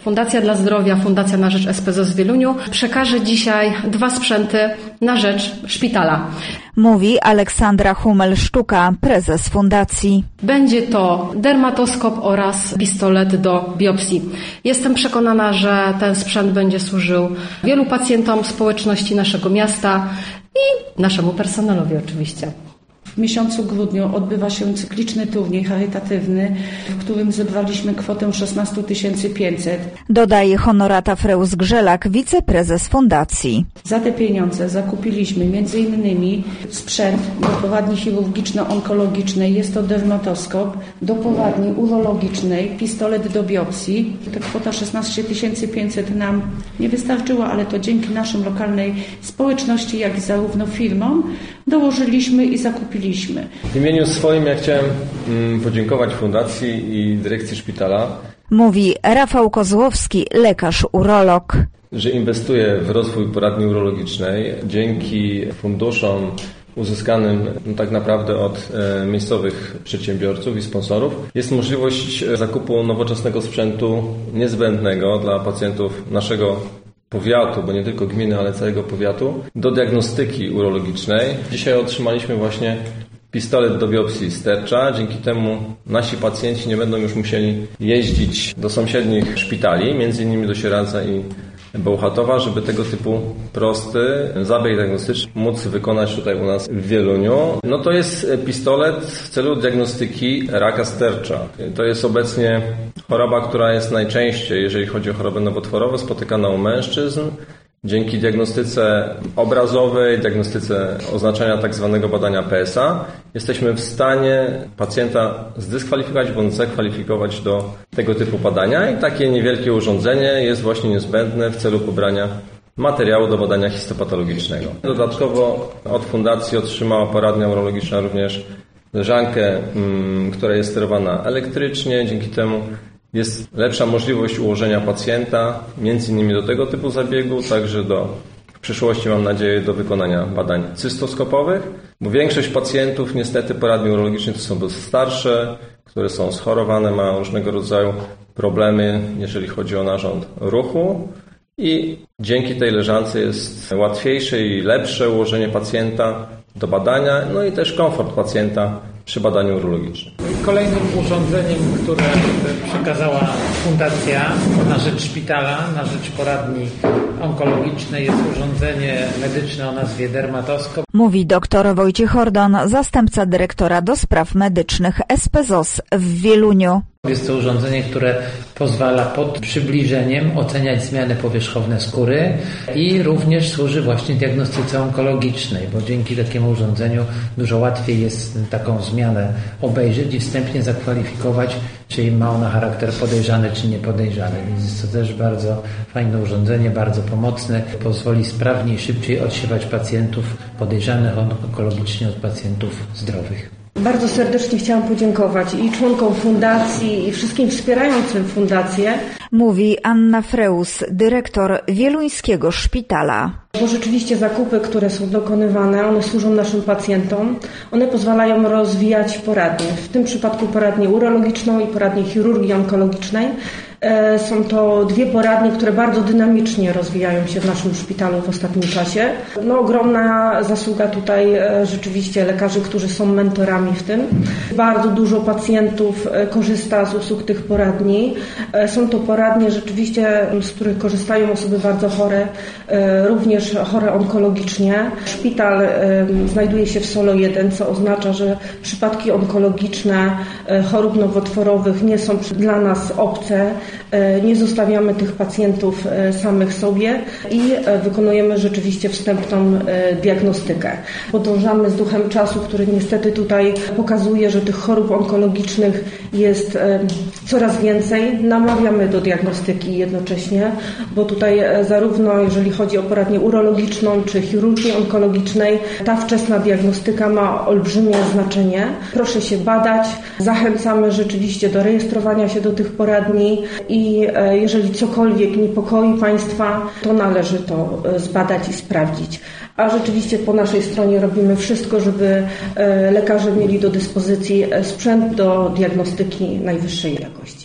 Fundacja dla Zdrowia, Fundacja na rzecz SPZOZ w Wieluniu przekaże dzisiaj 2 sprzęty na rzecz szpitala. Mówi Aleksandra Humel-Sztuka, prezes fundacji. Będzie to dermatoskop oraz pistolet do biopsji. Jestem przekonana, że ten sprzęt będzie służył wielu pacjentom społeczności naszego miasta i naszemu personelowi oczywiście. W miesiącu grudniu odbywa się cykliczny turniej charytatywny, w którym zebraliśmy kwotę 16 500. Dodaje Honorata Freus-Grzelak, wiceprezes fundacji. Za te pieniądze zakupiliśmy m.in. sprzęt do poradni chirurgiczno-onkologicznej, jest to dermatoskop, do poradni urologicznej, pistolet do biopsji. Ta kwota 16 500 nam nie wystarczyła, ale to dzięki naszym lokalnej społeczności, jak i zarówno firmom dołożyliśmy i zakupiliśmy. W imieniu swoim ja chciałem podziękować fundacji i dyrekcji szpitala. Mówi Rafał Kozłowski, lekarz urolog. Że inwestuje w rozwój poradni urologicznej. Dzięki funduszom uzyskanym tak naprawdę od miejscowych przedsiębiorców i sponsorów jest możliwość zakupu nowoczesnego sprzętu niezbędnego dla pacjentów naszego powiatu, bo nie tylko gminy, ale całego powiatu, do diagnostyki urologicznej. Dzisiaj otrzymaliśmy właśnie pistolet do biopsji stercza. Dzięki temu nasi pacjenci nie będą już musieli jeździć do sąsiednich szpitali, między innymi do Sieradza i Bełchatowa, żeby tego typu prosty zabieg diagnostyczny móc wykonać tutaj u nas w Wieluniu. No to jest pistolet w celu diagnostyki raka stercza. To jest obecnie choroba, która jest najczęściej, jeżeli chodzi o choroby nowotworowe, spotykana u mężczyzn. Dzięki diagnostyce obrazowej, diagnostyce oznaczenia tak zwanego badania PSA jesteśmy w stanie pacjenta zdyskwalifikować bądź zakwalifikować do tego typu badania i takie niewielkie urządzenie jest właśnie niezbędne w celu pobrania materiału do badania histopatologicznego. Dodatkowo od fundacji otrzymała poradnia urologiczna również leżankę, która jest sterowana elektrycznie. Dzięki temu jest lepsza możliwość ułożenia pacjenta, między innymi do tego typu zabiegu, także w przyszłości mam nadzieję do wykonania badań cystoskopowych, bo większość pacjentów niestety poradni urologicznych to są starsze, które są schorowane, mają różnego rodzaju problemy, jeżeli chodzi o narząd ruchu i dzięki tej leżance jest łatwiejsze i lepsze ułożenie pacjenta do badania, no i też komfort pacjenta przy badaniu urologicznym. Kolejnym urządzeniem, które przekazała Fundacja na rzecz szpitala, na rzecz poradni onkologicznej jest urządzenie medyczne o nazwie dermatoskop. Mówi dr Wojciech Ordon, zastępca dyrektora do spraw medycznych SPZOZ w Wieluniu. Jest to urządzenie, które pozwala pod przybliżeniem oceniać zmiany powierzchowne skóry i również służy właśnie diagnostyce onkologicznej, bo dzięki takiemu urządzeniu dużo łatwiej jest taką zmianę obejrzeć i wstępnie zakwalifikować, czy ma ona charakter podejrzany, czy niepodejrzany. Więc jest to też bardzo fajne urządzenie, bardzo pomocne. Pozwoli sprawniej, szybciej odsiewać pacjentów podejrzanych onkologicznie od pacjentów zdrowych. Bardzo serdecznie chciałam podziękować i członkom fundacji, i wszystkim wspierającym fundację. Mówi Anna Freus, dyrektor Wieluńskiego Szpitala. Bo rzeczywiście zakupy, które są dokonywane, one służą naszym pacjentom. One pozwalają rozwijać poradnie. W tym przypadku poradnię urologiczną i poradnię chirurgii onkologicznej. Są to 2 poradnie, które bardzo dynamicznie rozwijają się w naszym szpitalu w ostatnim czasie. No, ogromna zasługa tutaj rzeczywiście lekarzy, którzy są mentorami w tym. Bardzo dużo pacjentów korzysta z usług tych poradni. Są to poradnie rzeczywiście, z których korzystają osoby bardzo chore, również chore onkologicznie. Szpital znajduje się w Solo 1, co oznacza, że przypadki onkologiczne chorób nowotworowych nie są dla nas obce. Nie zostawiamy tych pacjentów samych sobie i wykonujemy rzeczywiście wstępną diagnostykę. Podążamy z duchem czasu, który niestety tutaj pokazuje, że tych chorób onkologicznych jest coraz więcej. Namawiamy do diagnostyki jednocześnie, bo tutaj zarówno jeżeli chodzi o poradnię urologiczną czy chirurgii onkologicznej, ta wczesna diagnostyka ma olbrzymie znaczenie. Proszę się badać. Zachęcamy rzeczywiście do rejestrowania się do tych poradni i jeżeli cokolwiek niepokoi Państwa, to należy to zbadać i sprawdzić. A rzeczywiście po naszej stronie robimy wszystko, żeby lekarze mieli do dyspozycji sprzęt do diagnostyki najwyższej jakości.